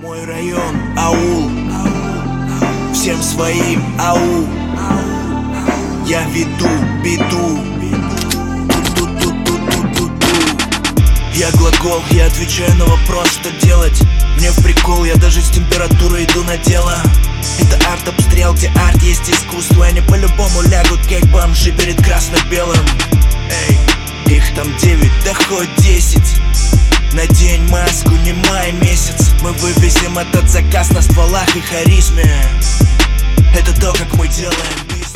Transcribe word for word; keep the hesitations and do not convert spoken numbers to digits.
Мой район, аул, всем своим, ау. Я веду беду. Я глагол, я отвечаю на вопрос, что делать. Мне в прикол, я даже с температурой иду на дело. Это арт-обстрел, где арт есть искусство. Они по-любому лягут, как бомжи перед красно-белым. Эй, их там девять, да хоть десять. Надень маску, не май месяц. Мы вывезем этот заказ на стволах и харизме. Это то, как мы делаем бизнес.